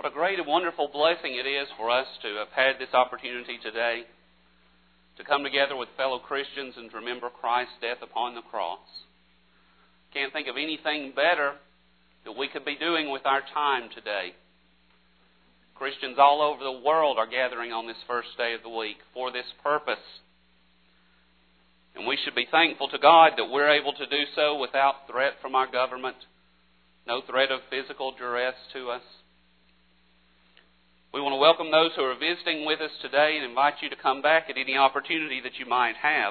What a great and wonderful blessing it is for us to have had this opportunity today to come together with fellow Christians and to remember Christ's death upon the cross. Can't think of anything better that we could be doing with our time today. Christians all over the world are gathering on this first day of the week for this purpose. And we should be thankful to God that we're able to do so without threat from our government, no threat of physical duress to us. We want to welcome those who are visiting with us today and invite you to come back at any opportunity that you might have.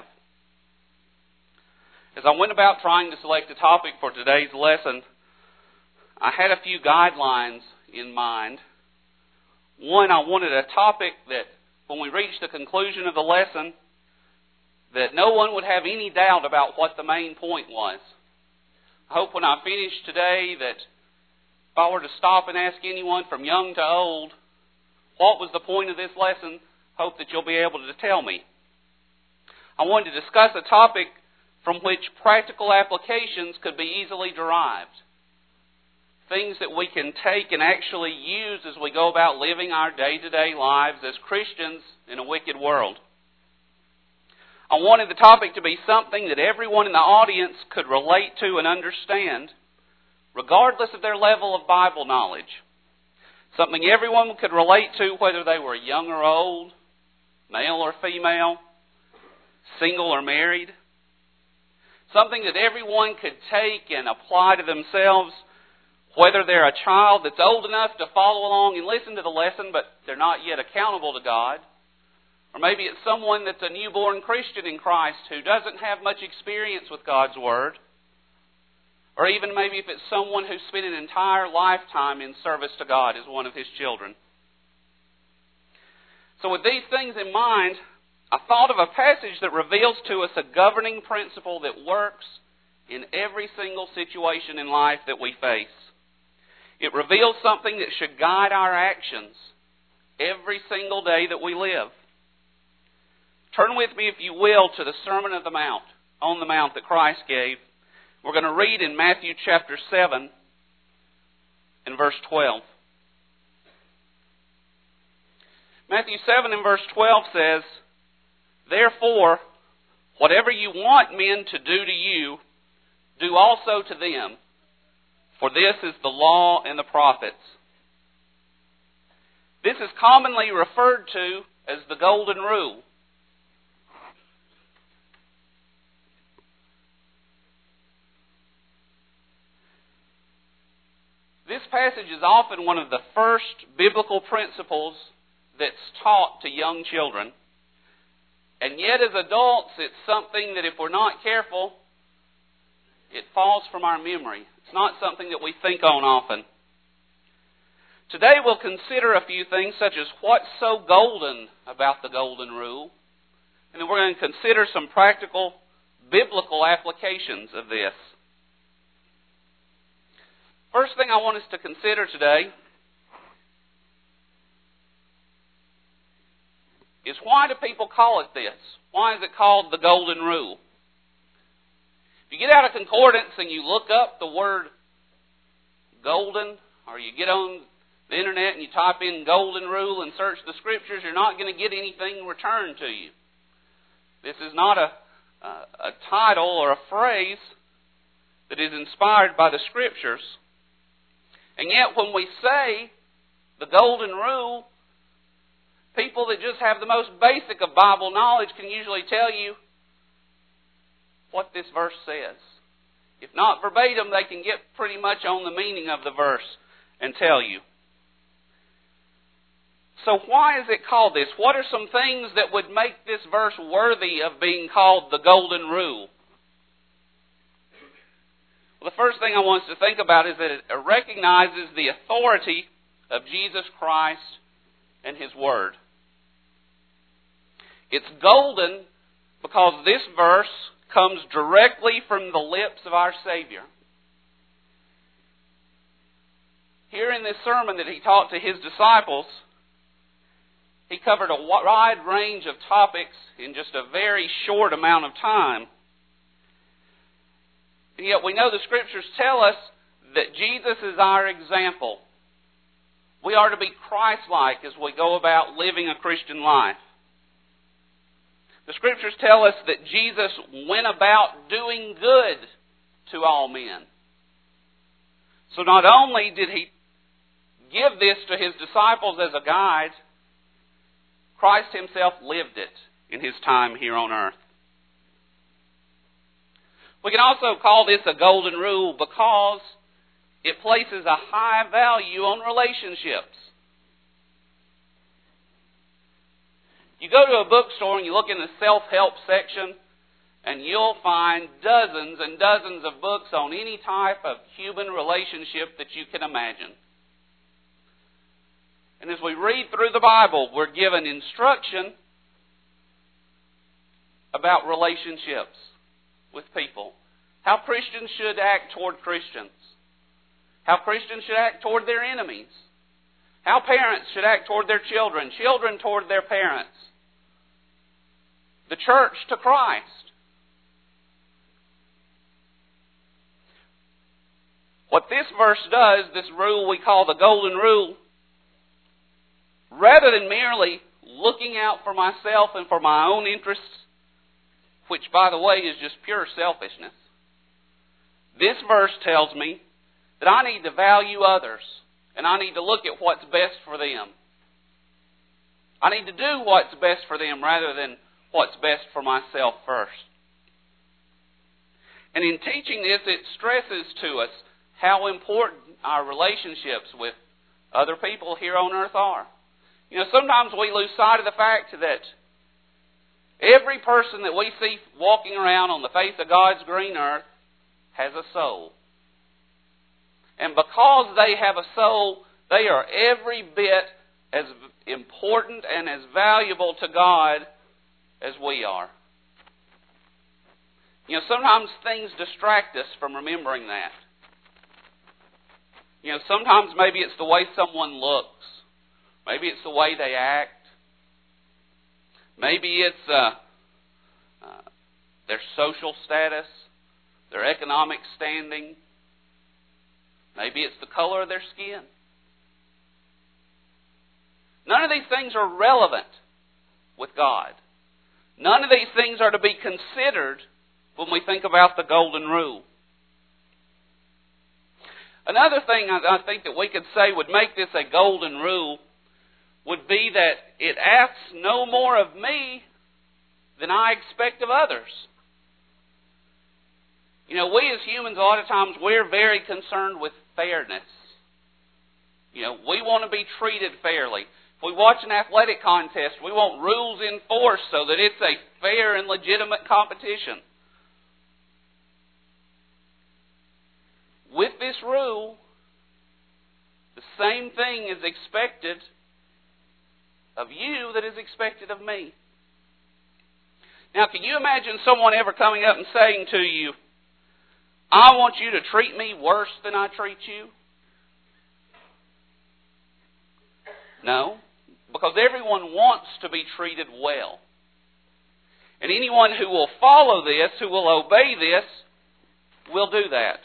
As I went about trying to select a topic for today's lesson, I had a few guidelines in mind. One, I wanted a topic that, when we reached the conclusion of the lesson, that no one would have any doubt about what the main point was. I hope when I finish today that if I were to stop and ask anyone from young to old, what was the point of this lesson, hope that you'll be able to tell me. I wanted to discuss a topic from which practical applications could be easily derived. Things that we can take and actually use as we go about living our day-to-day lives as Christians in a wicked world. I wanted the topic to be something that everyone in the audience could relate to and understand, regardless of their level of Bible knowledge. Something everyone could relate to, whether they were young or old, male or female, single or married. Something that everyone could take and apply to themselves, whether they're a child that's old enough to follow along and listen to the lesson, but they're not yet accountable to God. Or maybe it's someone that's a newborn Christian in Christ who doesn't have much experience with God's Word. Or even maybe if it's someone who's spent an entire lifetime in service to God as one of His children. So with these things in mind, I thought of a passage that reveals to us a governing principle that works in every single situation in life that we face. It reveals something that should guide our actions every single day that we live. Turn with me, if you will, to the Sermon on the Mount that Christ gave. We're going to read in Matthew chapter 7 and verse 12. Matthew 7 and verse 12 says, "Therefore, whatever you want men to do to you, do also to them. For this is the law and the prophets." This is commonly referred to as the Golden Rule. This passage is often one of the first biblical principles that's taught to young children. And yet as adults, it's something that if we're not careful, it falls from our memory. It's not something that we think on often. Today we'll consider a few things such as what's so golden about the Golden Rule. And then we're going to consider some practical biblical applications of this. First thing I want us to consider today is, why do people call it this? Why is it called the Golden Rule? If you get out a concordance and you look up the word golden, or you get on the internet and you type in Golden Rule and search the Scriptures, you're not going to get anything returned to you. This is not a title or a phrase that is inspired by the Scriptures. And yet when we say the Golden Rule, people that just have the most basic of Bible knowledge can usually tell you what this verse says. If not verbatim, they can get pretty much on the meaning of the verse and tell you. So why is it called this? What are some things that would make this verse worthy of being called the Golden Rule? Well, the first thing I want us to think about is that it recognizes the authority of Jesus Christ and His Word. It's golden because this verse comes directly from the lips of our Savior. Here in this sermon that He taught to His disciples, He covered a wide range of topics in just a very short amount of time. And yet we know the Scriptures tell us that Jesus is our example. We are to be Christ-like as we go about living a Christian life. The Scriptures tell us that Jesus went about doing good to all men. So not only did He give this to His disciples as a guide, Christ Himself lived it in His time here on earth. We can also call this a golden rule because it places a high value on relationships. You go to a bookstore and you look in the self-help section, and you'll find dozens and dozens of books on any type of human relationship that you can imagine. And as we read through the Bible, we're given instruction about relationships with people. How Christians should act toward Christians. How Christians should act toward their enemies. How parents should act toward their children. Children toward their parents. The church to Christ. What this verse does, this rule we call the golden rule, rather than merely looking out for myself and for my own interests, which, by the way, is just pure selfishness, this verse tells me that I need to value others, and I need to look at what's best for them. I need to do what's best for them rather than what's best for myself first. And in teaching this, it stresses to us how important our relationships with other people here on earth are. You know, sometimes we lose sight of the fact that every person that we see walking around on the face of God's green earth has a soul. And because they have a soul, they are every bit as important and as valuable to God as we are. You know, sometimes things distract us from remembering that. You know, sometimes maybe it's the way someone looks. Maybe it's the way they act. Maybe it's their social status, their economic standing. Maybe it's the color of their skin. None of these things are relevant with God. None of these things are to be considered when we think about the golden rule. Another thing I think that we could say would make this a golden rule would be that it asks no more of me than I expect of others. You know, we as humans, a lot of times, we're very concerned with fairness. You know, we want to be treated fairly. If we watch an athletic contest, we want rules enforced so that it's a fair and legitimate competition. With this rule, the same thing is expected of you that is expected of me. Now, can you imagine someone ever coming up and saying to you, I want you to treat me worse than I treat you? No, because everyone wants to be treated well. And anyone who will follow this, who will obey this, will do that.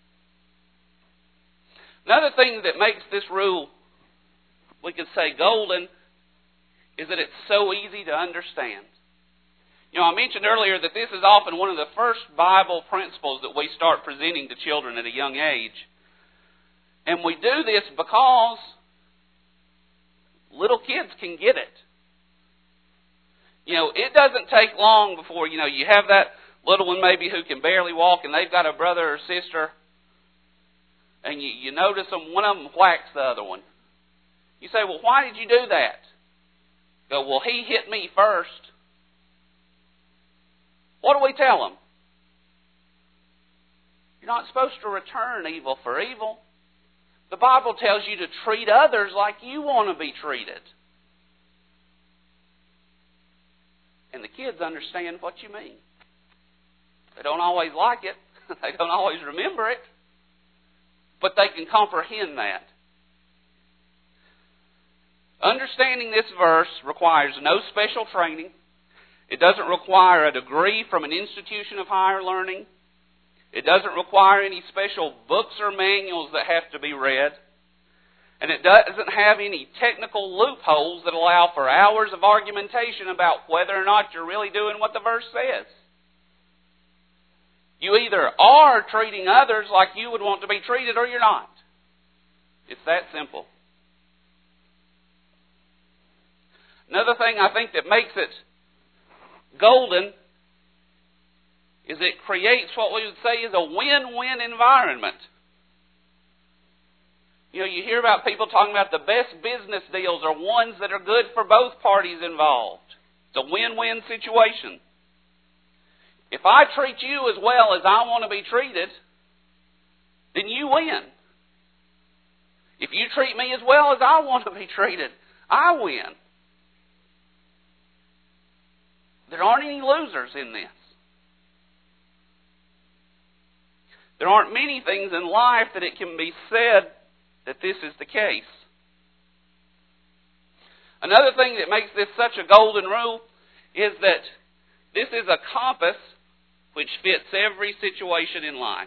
Another thing that makes this rule, we could say, golden, is that it's so easy to understand. You know, I mentioned earlier that this is often one of the first Bible principles that we start presenting to children at a young age. And we do this because little kids can get it. You know, it doesn't take long before, you know, you have that little one maybe who can barely walk and they've got a brother or sister, and you notice them, one of them whacks the other one. You say, well, why did you do that? Go, well, he hit me first. What do we tell them? You're not supposed to return evil for evil. The Bible tells you to treat others like you want to be treated. And the kids understand what you mean. They don't always like it. They don't always remember it. But they can comprehend that. Understanding this verse requires no special training. It doesn't require a degree from an institution of higher learning. It doesn't require any special books or manuals that have to be read. And it doesn't have any technical loopholes that allow for hours of argumentation about whether or not you're really doing what the verse says. You either are treating others like you would want to be treated or you're not. It's that simple. Another thing I think that makes it golden is it creates what we would say is a win-win environment. You know, you hear about people talking about the best business deals are ones that are good for both parties involved. It's a win-win situation. If I treat you as well as I want to be treated, then you win. If you treat me as well as I want to be treated, I win. There aren't any losers in this. There aren't many things in life that it can be said that this is the case. Another thing that makes this such a golden rule is that this is a compass which fits every situation in life.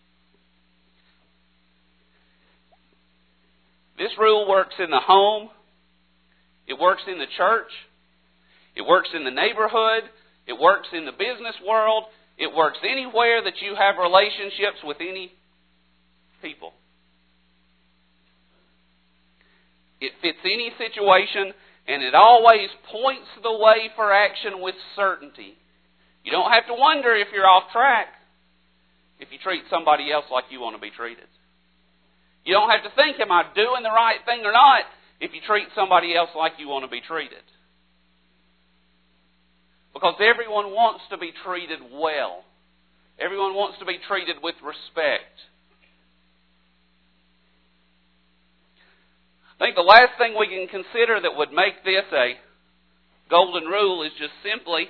This rule works in the home. It works in the church. It works in the neighborhood. It works in the business world. It works anywhere that you have relationships with any people. It fits any situation, and it always points the way for action with certainty. You don't have to wonder if you're off track if you treat somebody else like you want to be treated. You don't have to think, am I doing the right thing or not, if you treat somebody else like you want to be treated. Because everyone wants to be treated well. Everyone wants to be treated with respect. I think the last thing we can consider that would make this a golden rule is just simply,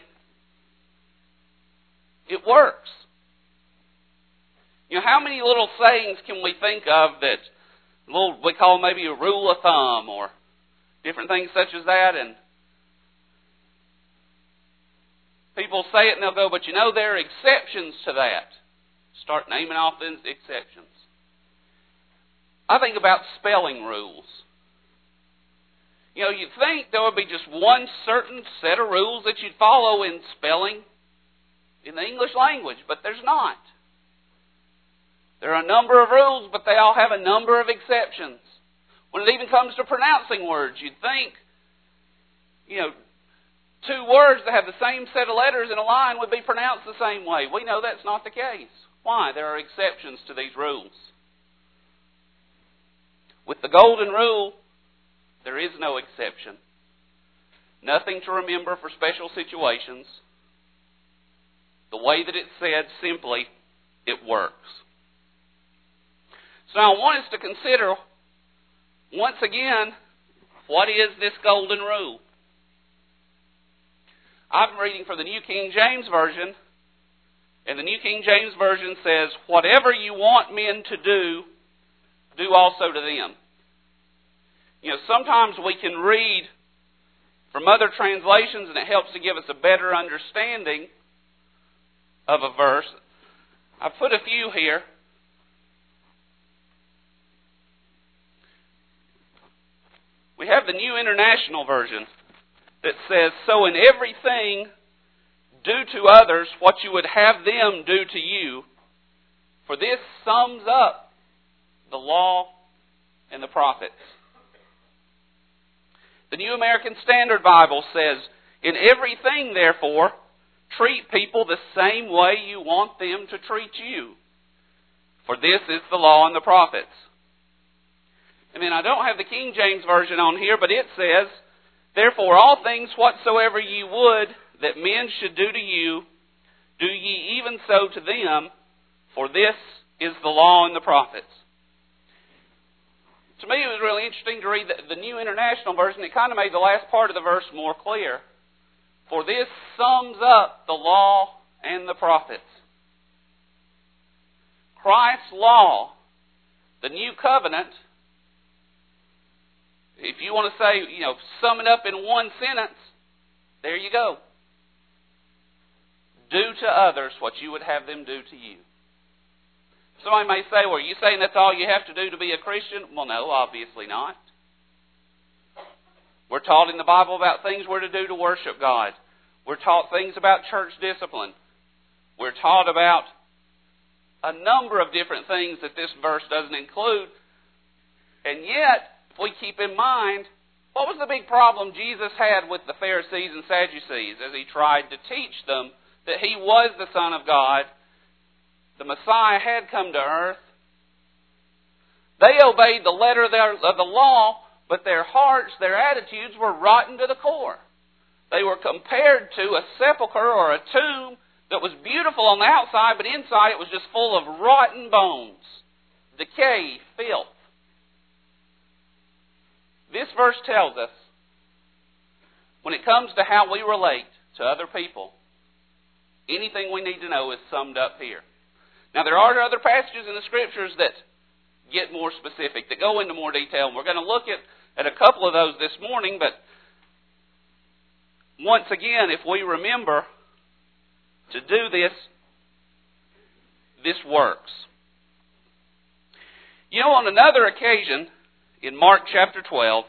it works. You know, how many little sayings can we think of that we call maybe a rule of thumb or different things such as that, and people say it and they'll go, but you know, there are exceptions to that. Start naming off those exceptions. I think about spelling rules. You know, you'd think there would be just one certain set of rules that you'd follow in spelling in the English language, but there's not. There are a number of rules, but they all have a number of exceptions. When it even comes to pronouncing words, you'd think, you know, two words that have the same set of letters in a line would be pronounced the same way. We know that's not the case. Why? There are exceptions to these rules. With the golden rule, there is no exception. Nothing to remember for special situations. The way that it's said, simply, it works. So I want us to consider, once again, what is this golden rule? I'm reading from the New King James Version, and the New King James Version says, whatever you want men to do, do also to them. You know, sometimes we can read from other translations, and it helps to give us a better understanding of a verse. I've put a few here. We have the New International Version that says, so in everything, do to others what you would have them do to you, for this sums up the law and the prophets. The New American Standard Bible says, in everything, therefore, treat people the same way you want them to treat you, for this is the law and the prophets. And then I don't have the King James Version on here, but it says, therefore all things whatsoever ye would that men should do to you, do ye even so to them, for this is the law and the prophets. To me, it was really interesting to read the New International Version. It kind of made the last part of the verse more clear. For this sums up the law and the prophets. Christ's law, the new covenant, if you want to say, you know, sum it up in one sentence, there you go. Do to others what you would have them do to you. Somebody may say, well, are you saying that's all you have to do to be a Christian? Well, no, obviously not. We're taught in the Bible about things we're to do to worship God. We're taught things about church discipline. We're taught about a number of different things that this verse doesn't include. And yet, if we keep in mind, what was the big problem Jesus had with the Pharisees and Sadducees as He tried to teach them that He was the Son of God, the Messiah had come to earth? They obeyed the letter of the law, but their hearts, their attitudes were rotten to the core. They were compared to a sepulcher or a tomb that was beautiful on the outside, but inside it was just full of rotten bones, decay, filth. This verse tells us, when it comes to how we relate to other people, anything we need to know is summed up here. Now, there are other passages in the Scriptures that get more specific, that go into more detail, and we're going to look at a couple of those this morning, but once again, if we remember to do this, this works. You know, on another occasion, in Mark chapter 12,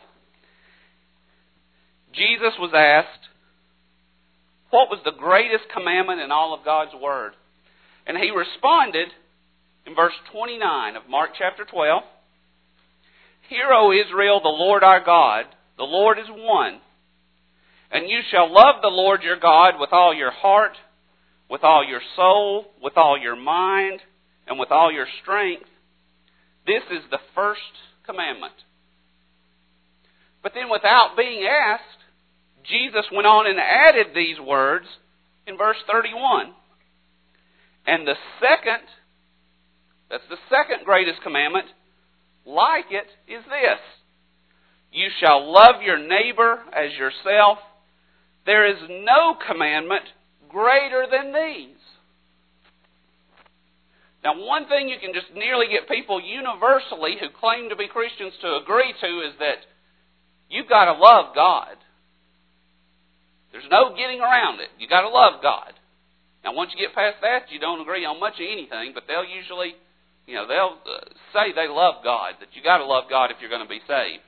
Jesus was asked, what was the greatest commandment in all of God's Word? And He responded in verse 29 of Mark chapter 12, Hear, O Israel, the Lord our God, the Lord is one. And you shall love the Lord your God with all your heart, with all your soul, with all your mind, and with all your strength. This is the first commandment. But then without being asked, Jesus went on and added these words in verse 31. And the second, that's the second greatest commandment, like it, is this. You shall love your neighbor as yourself. There is no commandment greater than these. Now, one thing you can just nearly get people universally who claim to be Christians to agree to is that you've got to love God. There's no getting around it. You've got to love God. Now, once you get past that, you don't agree on much of anything, but they'll usually, they'll say they love God, that you've got to love God if you're going to be saved.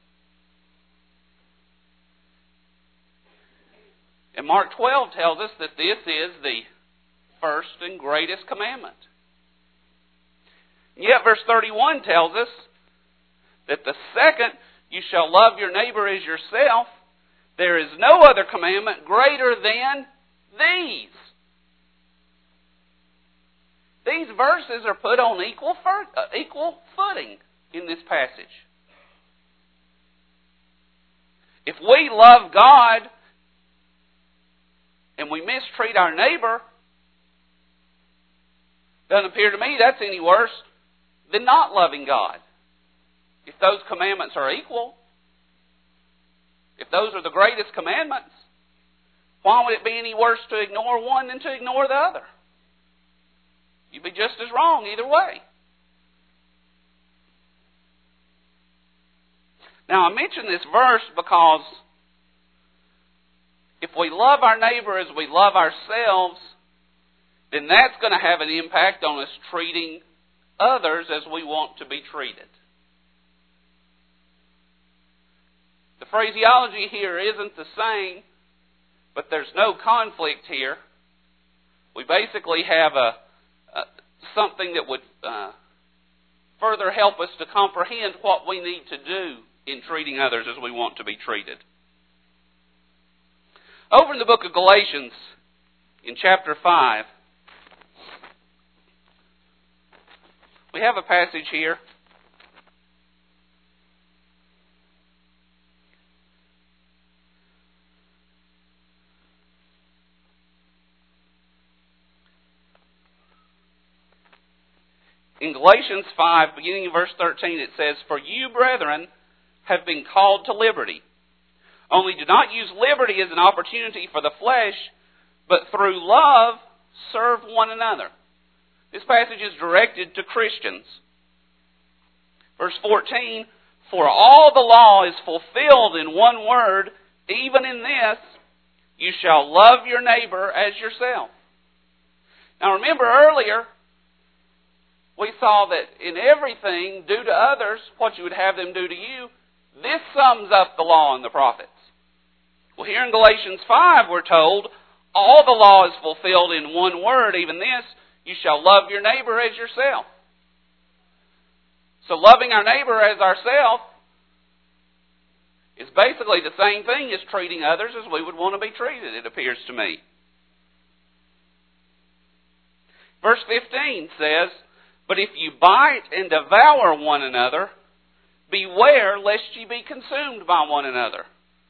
And Mark 12 tells us that this is the first and greatest commandment. And yet verse 31 tells us that the second, you shall love your neighbor as yourself, there is no other commandment greater than these. These verses are put on equal footing in this passage. If we love God and we mistreat our neighbor, doesn't appear to me that's any worse than not loving God. If those commandments are equal, if those are the greatest commandments, why would it be any worse to ignore one than to ignore the other? You'd be just as wrong either way. Now, I mention this verse because if we love our neighbor as we love ourselves, then that's going to have an impact on us treating others as we want to be treated. The phraseology here isn't the same, but there's no conflict here. We basically have something that would further help us to comprehend what we need to do in treating others as we want to be treated. Over in the book of Galatians, in chapter 5, we have a passage here. In Galatians 5, beginning in verse 13, it says, For you, brethren, have been called to liberty. Only do not use liberty as an opportunity for the flesh, but through love serve one another. This passage is directed to Christians. Verse 14, For all the law is fulfilled in one word, even in this, you shall love your neighbor as yourself. Now remember earlier, we saw that in everything, do to others what you would have them do to you. This sums up the law and the prophets. Well, here in Galatians 5, we're told, all the law is fulfilled in one word, even this, you shall love your neighbor as yourself. So loving our neighbor as ourselves is basically the same thing as treating others as we would want to be treated, it appears to me. Verse 15 says, but if you bite and devour one another, beware lest ye be consumed by one another.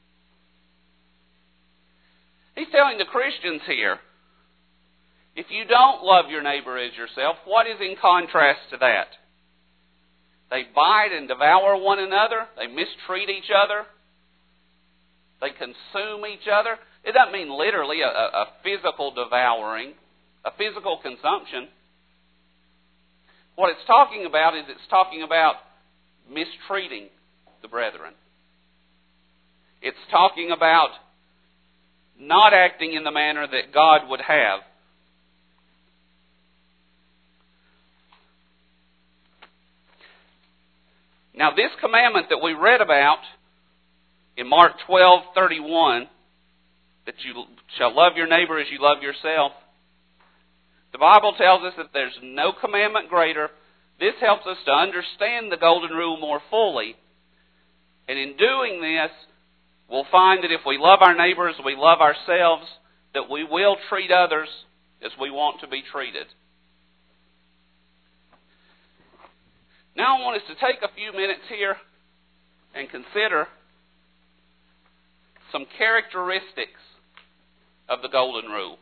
He's telling the Christians here, if you don't love your neighbor as yourself, what is in contrast to that? They bite and devour one another. They mistreat each other. They consume each other. It doesn't mean literally a physical devouring, a physical consumption. What it's talking about is it's talking about mistreating the brethren. It's talking about not acting in the manner that God would have. Now, this commandment that we read about in Mark 12:31, that you shall love your neighbor as you love yourself, the Bible tells us that there's no commandment greater. This helps us to understand the golden rule more fully. And in doing this, we'll find that if we love our neighbors, we love ourselves, that we will treat others as we want to be treated. Now I want us to take a few minutes here and consider some characteristics of the golden rule.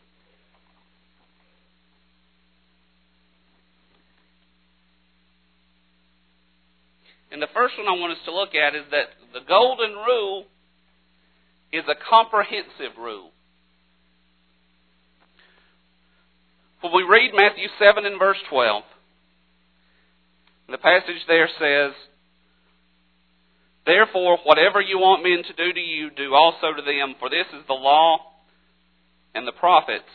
And the first one I want us to look at is that the golden rule is a comprehensive rule. When we read Matthew 7 and verse 12, the passage there says, therefore, whatever you want men to do to you, do also to them, for this is the law and the prophets.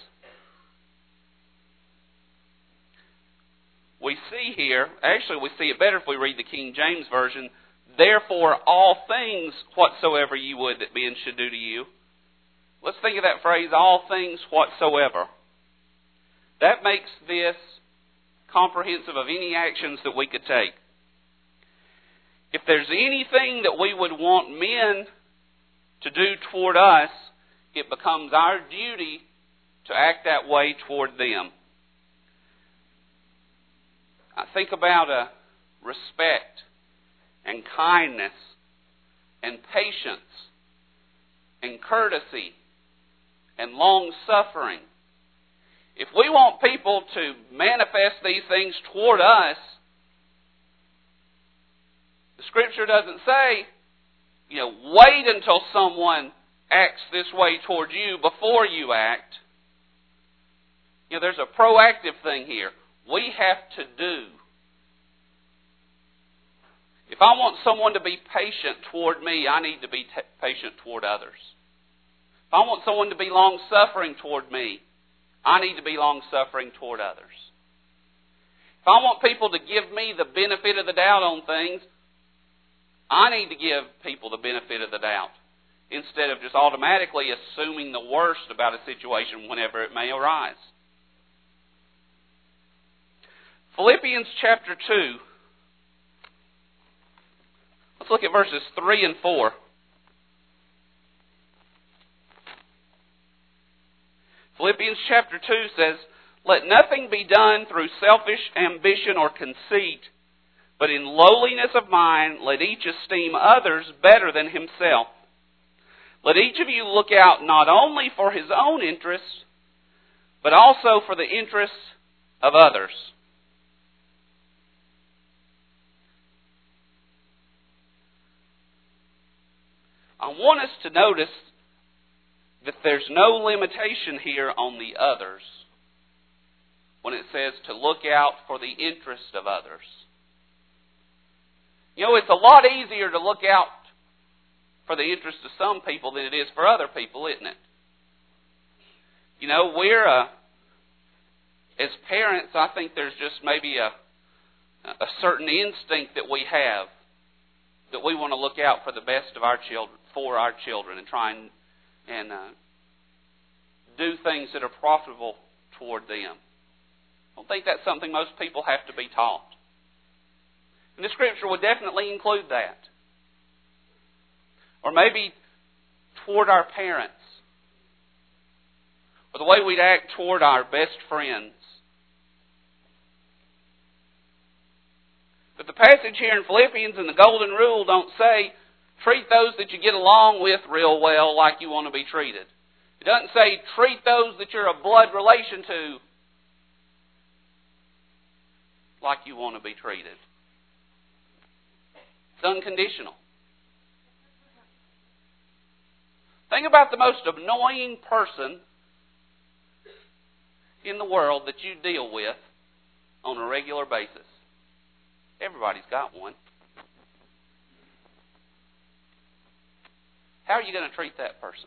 We see here, actually we see it better if we read the King James Version, therefore all things whatsoever you would that men should do to you. Let's think of that phrase, all things whatsoever. That makes this comprehensive of any actions that we could take. If there's anything that we would want men to do toward us, it becomes our duty to act that way toward them. I think about respect and kindness and patience and courtesy and long-suffering. If we want people to manifest these things toward us, the Scripture doesn't say, wait until someone acts this way toward you before you act. There's a proactive thing here. We have to do. If I want someone to be patient toward me, I need to be patient toward others. If I want someone to be long-suffering toward me, I need to be long-suffering toward others. If I want people to give me the benefit of the doubt on things, I need to give people the benefit of the doubt, instead of just automatically assuming the worst about a situation whenever it may arise. Philippians chapter 2. Let's look at verses 3 and 4. Philippians chapter 2 says, let nothing be done through selfish ambition or conceit, but in lowliness of mind let each esteem others better than himself. Let each of you look out not only for his own interests, but also for the interests of others. I want us to notice that there's no limitation here on the others when it says to look out for the interest of others. It's a lot easier to look out for the interest of some people than it is for other people, isn't it? We're, as parents, I think there's just maybe a certain instinct that we have, that we want to look out for the best of our children, and try and do things that are profitable toward them. I don't think that's something most people have to be taught. And the Scripture would definitely include that. Or maybe toward our parents, or the way we'd act toward our best friends. But the passage here in Philippians and the Golden Rule don't say, treat those that you get along with real well like you want to be treated. It doesn't say, treat those that you're a blood relation to like you want to be treated. It's unconditional. Think about the most annoying person in the world that you deal with on a regular basis. Everybody's got one. How are you going to treat that person?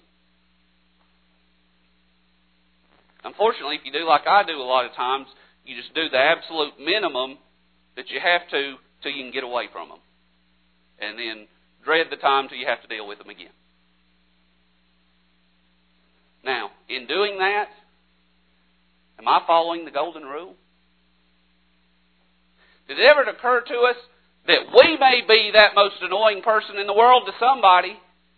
Unfortunately, if you do like I do a lot of times, you just do the absolute minimum that you have to till you can get away from them. And then dread the time till you have to deal with them again. Now, in doing that, am I following the Golden Rule? Did it ever occur to us that we may be that most annoying person in the world to somebody?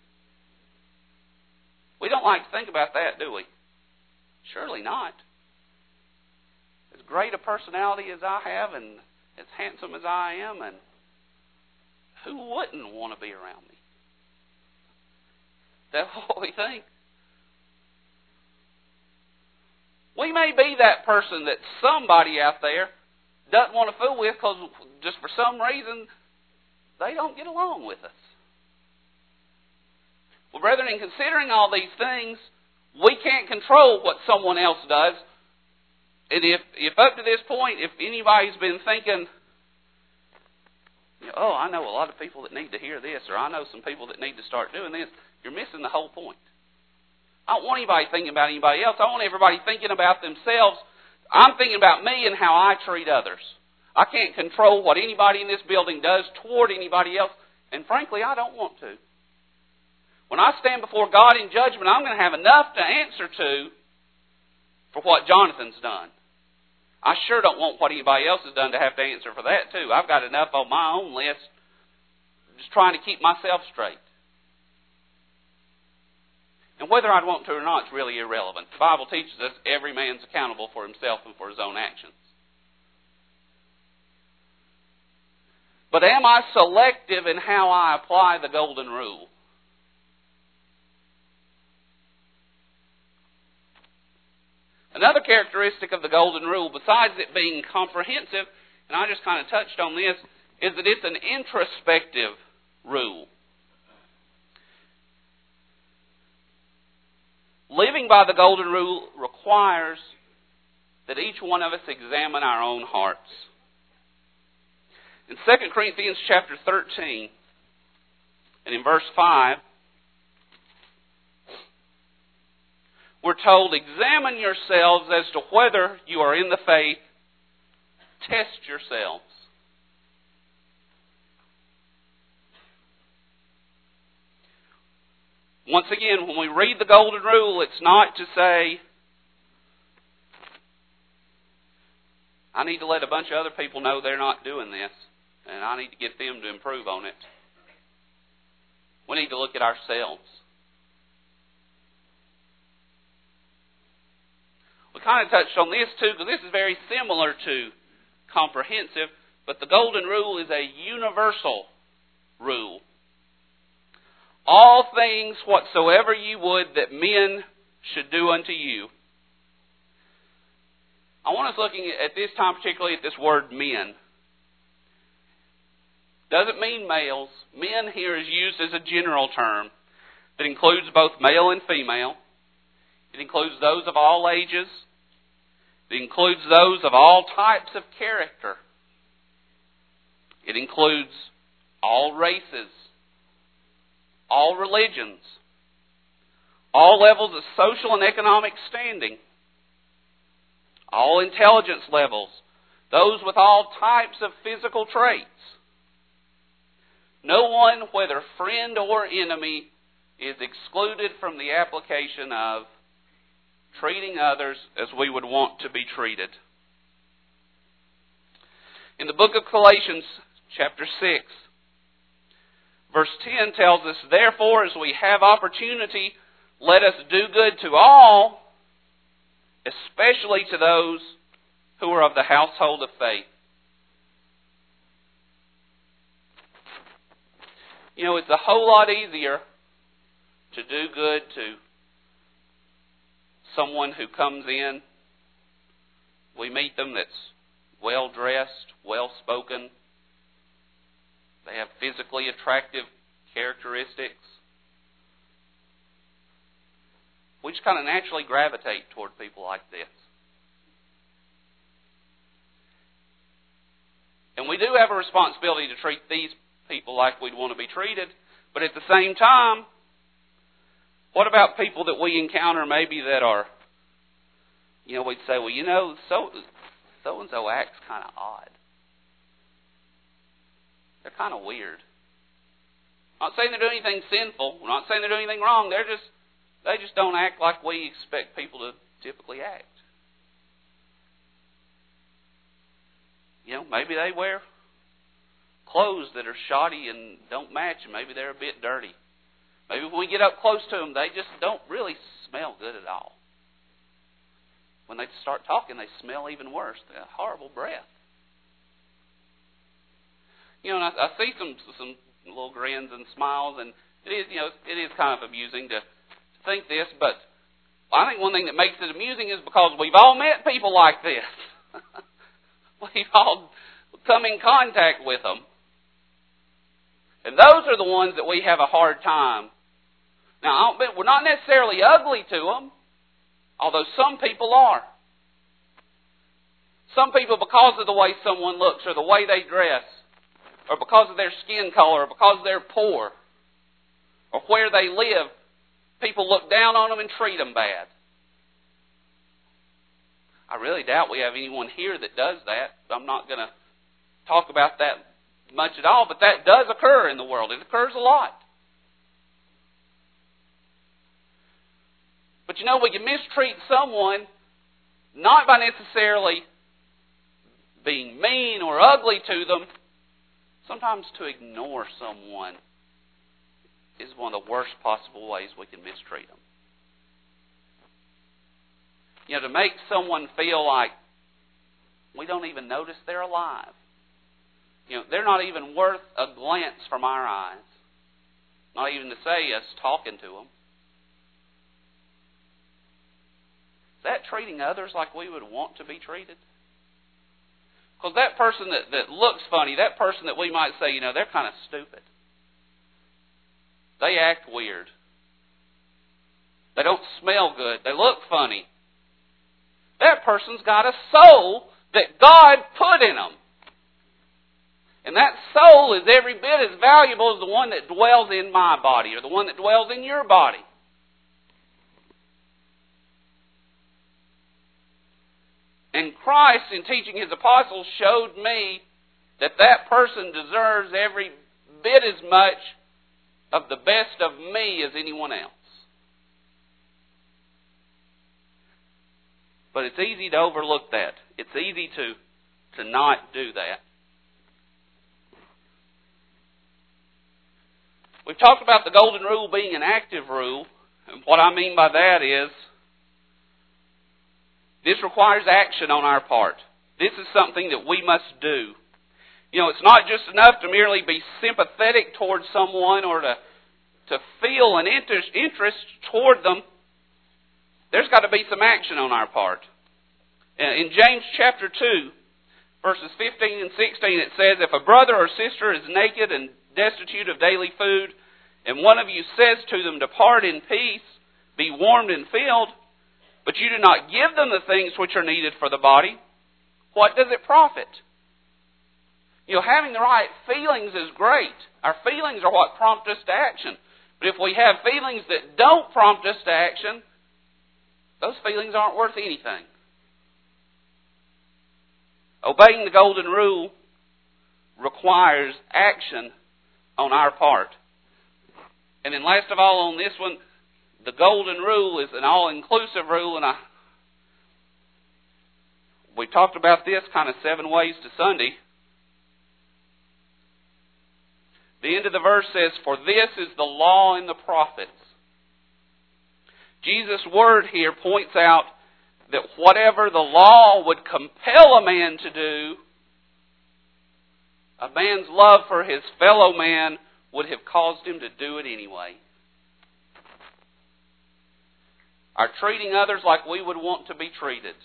We don't like to think about that, do we? Surely not. As great a personality as I have and as handsome as I am, and who wouldn't want to be around me? That's what we think. We may be that person that somebody out there doesn't want to fool with because just for some reason they don't get along with us. Well, brethren, in considering all these things, we can't control what someone else does. And if up to this point, if anybody's been thinking, oh, I know a lot of people that need to hear this, or I know some people that need to start doing this, you're missing the whole point. I don't want anybody thinking about anybody else. I want everybody thinking about themselves. I'm thinking about me and how I treat others. I can't control what anybody in this building does toward anybody else, and frankly, I don't want to. When I stand before God in judgment, I'm going to have enough to answer to for what Jonathan's done. I sure don't want what anybody else has done to have to answer for that too. I've got enough on my own list just trying to keep myself straight. And whether I'd want to or not is really irrelevant. The Bible teaches us every man's accountable for himself and for his own actions. But am I selective in how I apply the Golden Rule? Another characteristic of the Golden Rule, besides it being comprehensive, and I just kind of touched on this, is that it's an introspective rule. Living by the Golden Rule requires that each one of us examine our own hearts. In 2 Corinthians chapter 13, and in verse 5, we're told, examine yourselves as to whether you are in the faith. Test yourselves. Once again, when we read the Golden Rule, it's not to say, I need to let a bunch of other people know they're not doing this, and I need to get them to improve on it. We need to look at ourselves. We kind of touched on this too, because this is very similar to comprehensive, but the Golden Rule is a universal rule. All things whatsoever you would that men should do unto you. I want us looking at this time particularly at this word men. Doesn't mean males. Men here is used as a general term that includes both male and female. It includes those of all ages. It includes those of all types of character. It includes all races, all religions, all levels of social and economic standing, all intelligence levels, those with all types of physical traits. No one, whether friend or enemy, is excluded from the application of treating others as we would want to be treated. In the book of Galatians, chapter 6, verse 10 tells us, "Therefore, as we have opportunity, let us do good to all, especially to those who are of the household of faith." You know, it's a whole lot easier to do good to someone who comes in. We meet them that's well-dressed, well-spoken. They have physically attractive characteristics. We just kind of naturally gravitate toward people like this. And we do have a responsibility to treat these people like we'd want to be treated. But at the same time, what about people that we encounter maybe that are, we'd say, well, so-and-so acts kind of odd. They're kind of weird. I'm not saying they're doing anything sinful. We're not saying they're doing anything wrong. They just don't act like we expect people to typically act. Maybe they wear clothes that are shoddy and don't match, and maybe they're a bit dirty. Maybe when we get up close to them, they just don't really smell good at all. When they start talking, they smell even worse. They have horrible breath. And I see some little grins and smiles, and it is kind of amusing to think this, but I think one thing that makes it amusing is because we've all met people like this. We've all come in contact with them. And those are the ones that we have a hard time. Now, we're not necessarily ugly to them, although some people are. Some people, because of the way someone looks, or the way they dress, or because of their skin color, or because they're poor, or where they live, people look down on them and treat them bad. I really doubt we have anyone here that does that. I'm not going to talk about that much at all, but that does occur in the world. It occurs a lot. But we can mistreat someone not by necessarily being mean or ugly to them. Sometimes to ignore someone is one of the worst possible ways we can mistreat them. To make someone feel like we don't even notice they're alive. They're not even worth a glance from our eyes. Not even to say us talking to them. Is that treating others like we would want to be treated? Because that person that looks funny, that person that we might say, they're kind of stupid. They act weird. They don't smell good. They look funny. That person's got a soul that God put in them. And that soul is every bit as valuable as the one that dwells in my body or the one that dwells in your body. And Christ, in teaching His apostles, showed me that that person deserves every bit as much of the best of me as anyone else. But it's easy to overlook that. It's easy to not do that. We've talked about the golden rule being an active rule. And what I mean by that is, this requires action on our part. This is something that we must do. It's not just enough to merely be sympathetic towards someone or to feel an interest toward them. There's got to be some action on our part. In James chapter 2, verses 15 and 16, it says, "If a brother or sister is naked and destitute of daily food, and one of you says to them, 'Depart in peace, be warmed and filled,' but you do not give them the things which are needed for the body, what does it profit?" Having the right feelings is great. Our feelings are what prompt us to action. But if we have feelings that don't prompt us to action, those feelings aren't worth anything. Obeying the golden rule requires action on our part. And then last of all on this one, the golden rule is an all-inclusive rule, and we talked about this kind of 7 ways to Sunday. The end of the verse says, "For this is the law and the prophets." Jesus' word here points out that whatever the law would compel a man to do, a man's love for his fellow man would have caused him to do it anyway. Our treating others like we would want to be treated.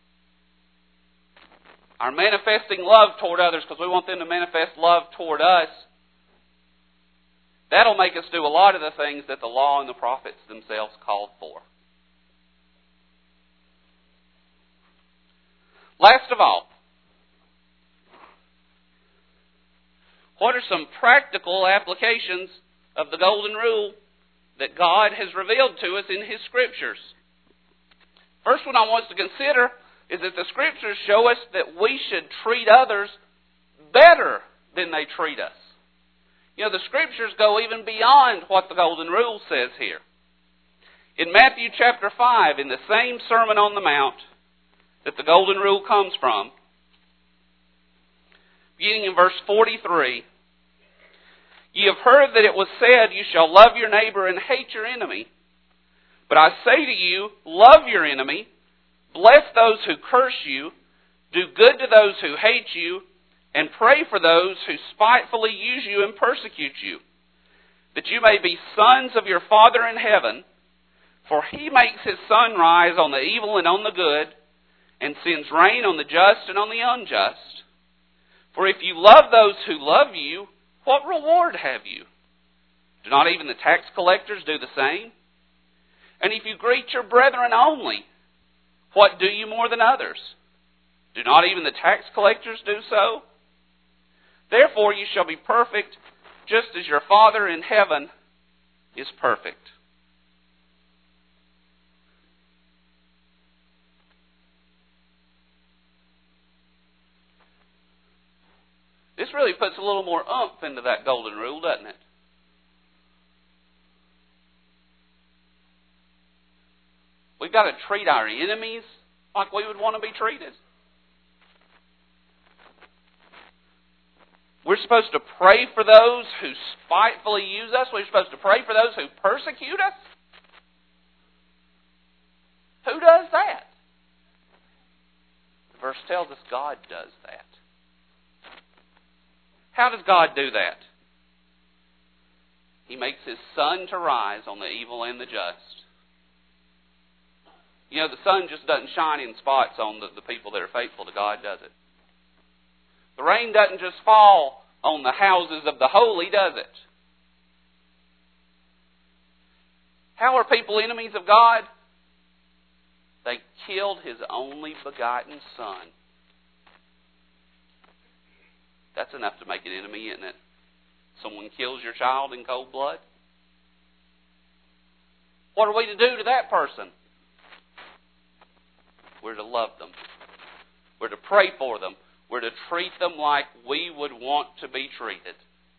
Our manifesting love toward others because we want them to manifest love toward us. That'll make us do a lot of the things that the law and the prophets themselves called for. Last of all, what are some practical applications of the golden rule that God has revealed to us in His Scriptures? First one I want us to consider is that the Scriptures show us that we should treat others better than they treat us. You know, the Scriptures go even beyond what the golden rule says here. In Matthew chapter 5, in the same Sermon on the Mount that the golden rule comes from, beginning in verse 43, "Ye have heard that it was said, You shall love your neighbor and hate your enemy. But I say to you, love your enemy, bless those who curse you, do good to those who hate you, and pray for those who spitefully use you and persecute you, that you may be sons of your Father in heaven, for He makes His sun rise on the evil and on the good, and sends rain on the just and on the unjust. For if you love those who love you, what reward have you? Do not even the tax collectors do the same? And if you greet your brethren only, what do you more than others? Do not even the tax collectors do so? Therefore you shall be perfect, just as your Father in heaven is perfect." This really puts a little more oomph into that golden rule, doesn't it? We've got to treat our enemies like we would want to be treated. We're supposed to pray for those who spitefully use us. We're supposed to pray for those who persecute us. Who does that? The verse tells us God does that. How does God do that? He makes His sun to rise on the evil and the just. You know, the sun just doesn't shine in spots on the people that are faithful to God, does it? The rain doesn't just fall on the houses of the holy, does it? How are people enemies of God? They killed His only begotten Son. That's enough to make an enemy, isn't it? Someone kills your child in cold blood. What are we to do to that person? We're to love them. We're to pray for them. We're to treat them like we would want to be treated.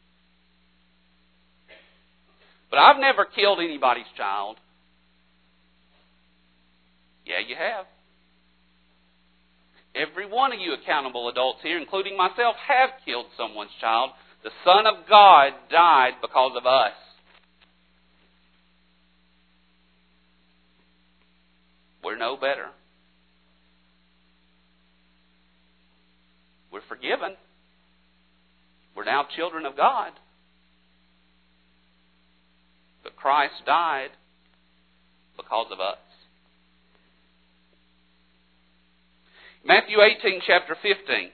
But I've never killed anybody's child. Yeah, you have. Every one of you accountable adults here, including myself, have killed someone's child. The Son of God died because of us. We're no better. We're forgiven. We're now children of God. But Christ died because of us. Matthew 18, chapter 15.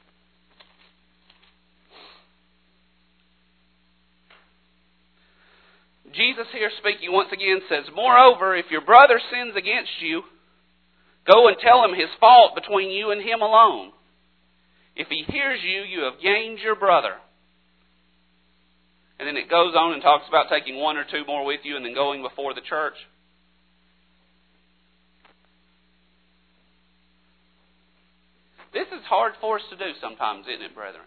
Jesus here speaking once again says, "Moreover, if your brother sins against you, go and tell him his fault between you and him alone. If he hears you, you have gained your brother." And then it goes on and talks about taking one or two more with you and then going before the church. This is hard for us to do sometimes, isn't it, brethren?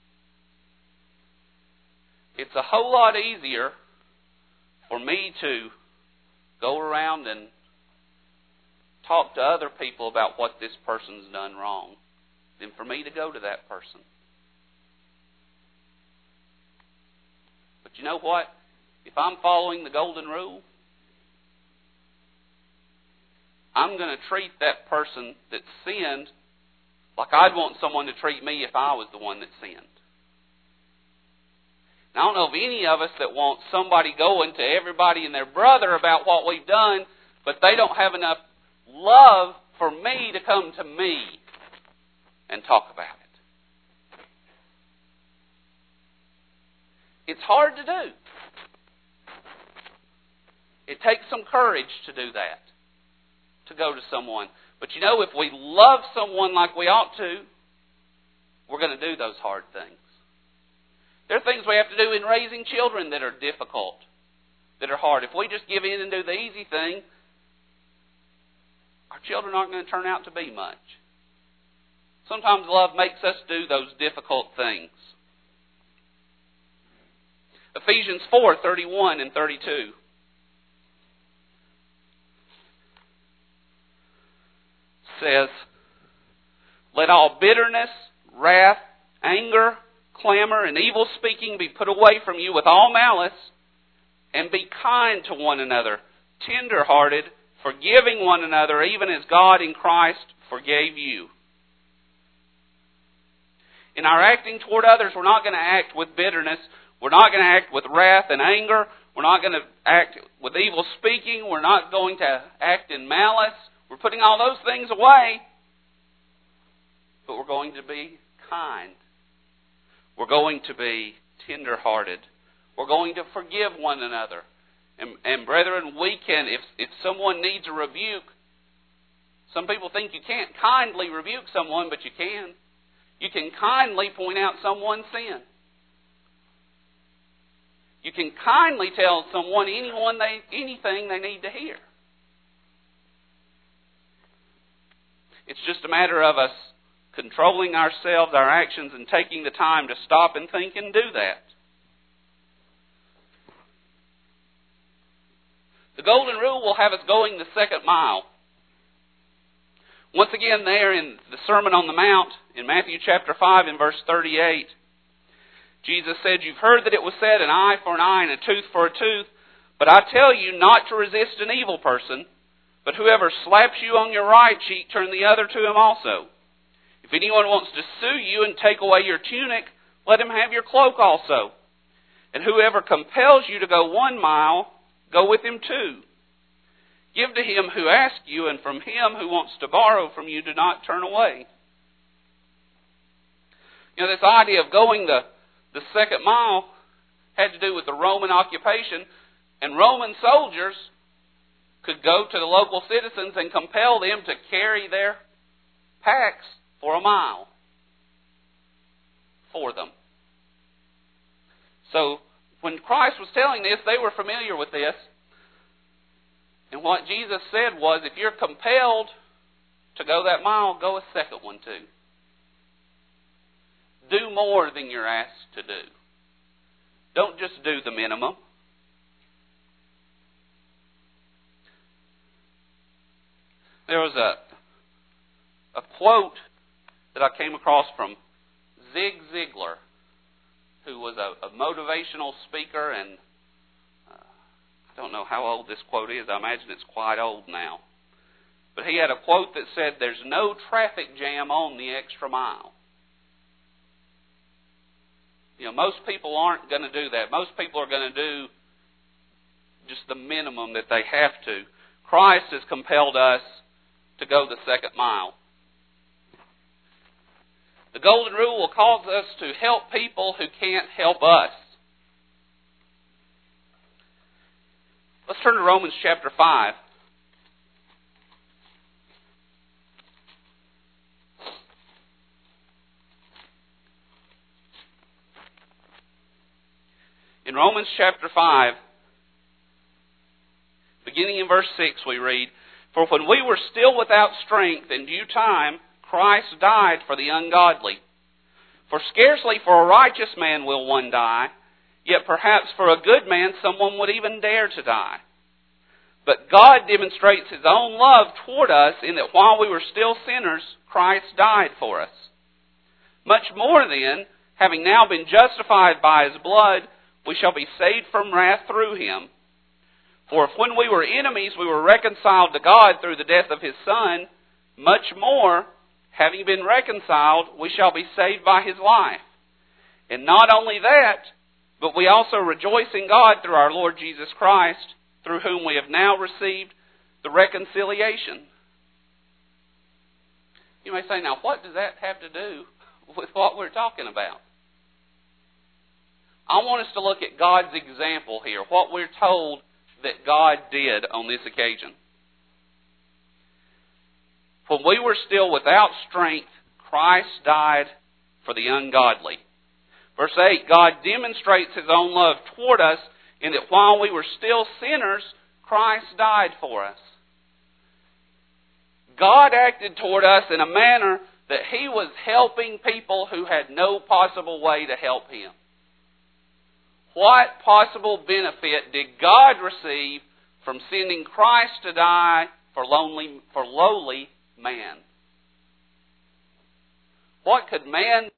It's a whole lot easier for me to go around and talk to other people about what this person's done wrong than for me to go to that person. But you know what? If I'm following the golden rule, I'm going to treat that person that sinned like I'd want someone to treat me if I was the one that sinned. Now, I don't know of any of us that want somebody going to everybody and their brother about what we've done, but they don't have enough love for me to come to me and talk about it. It's hard to do. It takes some courage to do that, to go to someone. But you know, if we love someone like we ought to, we're going to do those hard things. There are things we have to do in raising children that are difficult, that are hard. If we just give in and do the easy thing, our children aren't going to turn out to be much. Sometimes love makes us do those difficult things. Ephesians 4:31 and 32. Says, "Let all bitterness, wrath, anger, clamor, and evil speaking be put away from you with all malice, and be kind to one another, tender-hearted, forgiving one another, even as God in Christ forgave you." In our acting toward others, we're not going to act with bitterness. We're not going to act with wrath and anger. We're not going to act with evil speaking. We're not going to act in malice. We're putting all those things away. But we're going to be kind. We're going to be tender-hearted. We're going to forgive one another. And brethren, we can, if someone needs a rebuke, some people think you can't kindly rebuke someone, but you can. You can kindly point out someone's sin. You can kindly tell someone anything they need to hear. It's just a matter of us controlling ourselves, our actions, and taking the time to stop and think and do that. The golden rule will have us going the second mile. Once again, there in the Sermon on the Mount, in Matthew chapter 5 and verse 38, Jesus said, "You've heard that it was said, an eye for an eye and a tooth for a tooth, but I tell you not to resist an evil person, but whoever slaps you on your right cheek, turn the other to him also. If anyone wants to sue you and take away your tunic, let him have your cloak also. And whoever compels you to go 1 mile, go with him 2. Give to him who asks you, and from him who wants to borrow from you, do not turn away." You know, this idea of going the second mile had to do with the Roman occupation, and Roman soldiers could go to the local citizens and compel them to carry their packs for 1 mile for them. So when Christ was telling this, they were familiar with this. And what Jesus said was, if you're compelled to go that mile, go a second one too. Do more than you're asked to do. Don't just do the minimum. There was a quote that I came across from Zig Ziglar, who was a motivational speaker, and I don't know how old this quote is. I imagine it's quite old now. But he had a quote that said, "There's no traffic jam on the extra mile." You know, most people aren't going to do that. Most people are going to do just the minimum that they have to. Christ has compelled us to go the second mile. The golden rule will cause us to help people who can't help us. Let's turn to Romans chapter 5. In Romans chapter 5, beginning in verse 6, we read, "For when we were still without strength, in due time Christ died for the ungodly. For scarcely for a righteous man will one die, yet perhaps for a good man someone would even dare to die. But God demonstrates His own love toward us in that while we were still sinners, Christ died for us. Much more then, having now been justified by His blood, we shall be saved from wrath through Him. For if when we were enemies we were reconciled to God through the death of His Son, much more, having been reconciled, we shall be saved by His life. And not only that, but we also rejoice in God through our Lord Jesus Christ, through whom we have now received the reconciliation. You may say, now what does that have to do with what we're talking about? I want us to look at God's example here, what we're told that God did on this occasion. When we were still without strength, Christ died for the ungodly. Verse 8, God demonstrates His own love toward us in that while we were still sinners, Christ died for us. God acted toward us in a manner that He was helping people who had no possible way to help Him. What possible benefit did God receive from sending Christ to die for lowly man? What could man